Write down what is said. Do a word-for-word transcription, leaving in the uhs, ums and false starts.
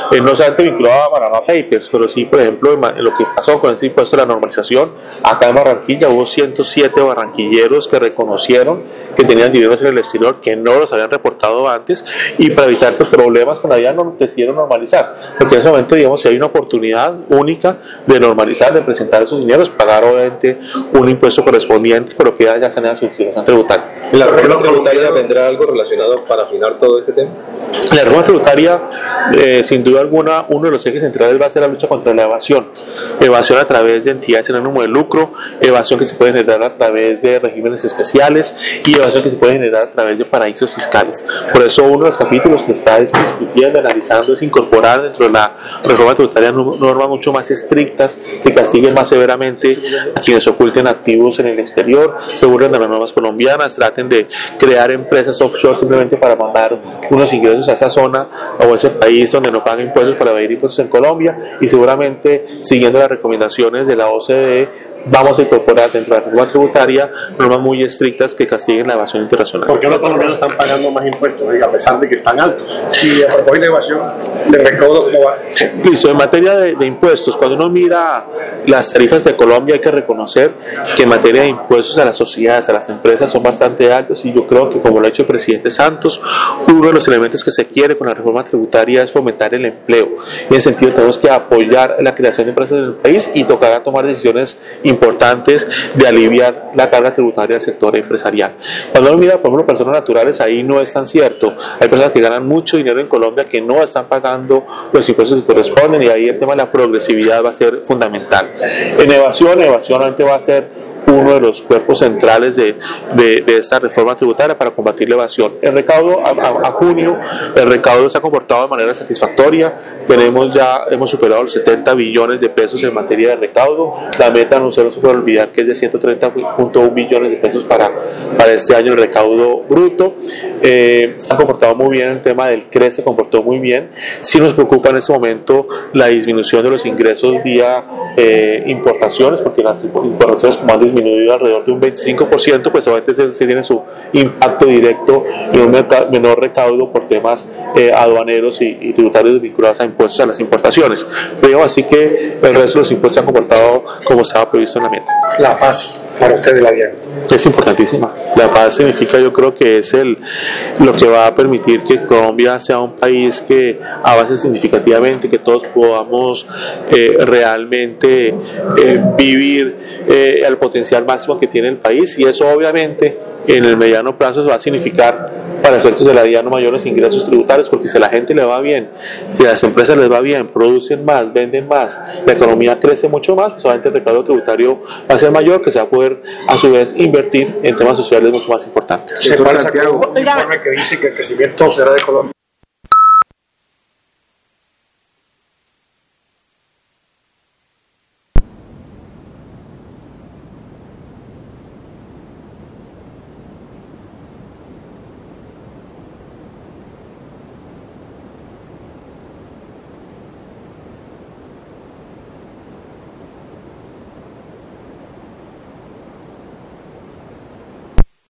eh, no solamente vinculado a Panama Papers, pero sí, por ejemplo, en, en lo que pasó con ese impuesto de la normalización, acá en Barranquilla hubo ciento siete barranquilleros que reconocieron que tenían dineros en el exterior, que no los habían reportado antes, y para evitarse problemas con la vida no, decidieron normalizar, porque en ese momento, digamos, si hay una oportunidad única de normalizar, de presentar esos dineros, pagar obviamente un impuesto correspondiente, pero que ya se en su institución tributaria. ¿La reforma tributaria vendrá algo relacionado para afinar todo este tema? La reforma tributaria, eh, sin duda alguna, uno de los ejes centrales va a ser la lucha contra la evasión. Evasión a través de entidades sin ánimo de lucro, evasión que se puede generar a través de regímenes especiales y evasión que se puede generar a través de paraísos fiscales. Por eso uno de los capítulos que está discutiendo, analizando, es incorporar dentro de la reforma tributaria normas mucho más estrictas que castiguen más severamente a quienes oculten activos en el exterior, se burlen de las normas colombianas, traten de crear empresas offshore simplemente para mandar unos ingresos a esa zona o a ese país donde no pagan impuestos para evadir impuestos en Colombia, y seguramente siguiendo las recomendaciones de la O C D E vamos a incorporar dentro de la reforma tributaria normas muy estrictas que castiguen la evasión internacional. ¿Por qué los colombianos están pagando más impuestos, a pesar de que están altos? Y a propósito de evasión, de recaudo, ¿cómo va? Listo, en materia de, de impuestos, cuando uno mira las tarifas de Colombia, hay que reconocer que en materia de impuestos a las sociedades, a las empresas, son bastante altos, y yo creo que, como lo ha hecho el presidente Santos, uno de los elementos que se quiere con la reforma tributaria es fomentar el empleo. En ese sentido, tenemos que apoyar la creación de empresas en el país y tocará tomar decisiones importantes de aliviar la carga tributaria del sector empresarial. Cuando uno mira, por ejemplo, personas naturales, ahí no es tan cierto. Hay personas que ganan mucho dinero en Colombia que no están pagando los impuestos que corresponden, y ahí el tema de la progresividad va a ser fundamental. En evasión, evasión realmente va a ser uno de los cuerpos centrales de, de, de esta reforma tributaria para combatir la evasión. El recaudo a, a, a junio, el recaudo se ha comportado de manera satisfactoria. Tenemos ya, hemos superado los setenta billones de pesos en materia de recaudo. La meta, no se nos puede olvidar, que es de ciento treinta punto uno billones de pesos para, para este año el recaudo bruto. Eh, se ha comportado muy bien el tema del C R E, se comportó muy bien. Sí nos preocupa en este momento la disminución de los ingresos vía eh, importaciones, porque las importaciones, como han disminuido alrededor de un veinticinco por ciento, pues obviamente se, se tiene su impacto directo en un menor recaudo por temas eh, aduaneros y, y tributarios vinculados a impuestos a las importaciones. Pero así que el resto de los impuestos se han comportado como estaba previsto en la meta. La paz para ustedes, la DIAN. Es importantísima. La paz significa, yo creo que es el lo que va a permitir que Colombia sea un país que avance significativamente, que todos podamos eh, realmente eh, vivir eh, el potencial máximo que tiene el país, y eso obviamente en el mediano plazo va a significar para efectos de la DIAN mayores ingresos tributarios, porque si a la gente le va bien, si a las empresas les va bien, producen más, venden más, la economía crece mucho más, pues obviamente el recaudo tributario va a ser mayor, que se va a poder a su vez invertir en temas sociales mucho más importantes. Se pasa un informe que dice que el crecimiento será de Colombia.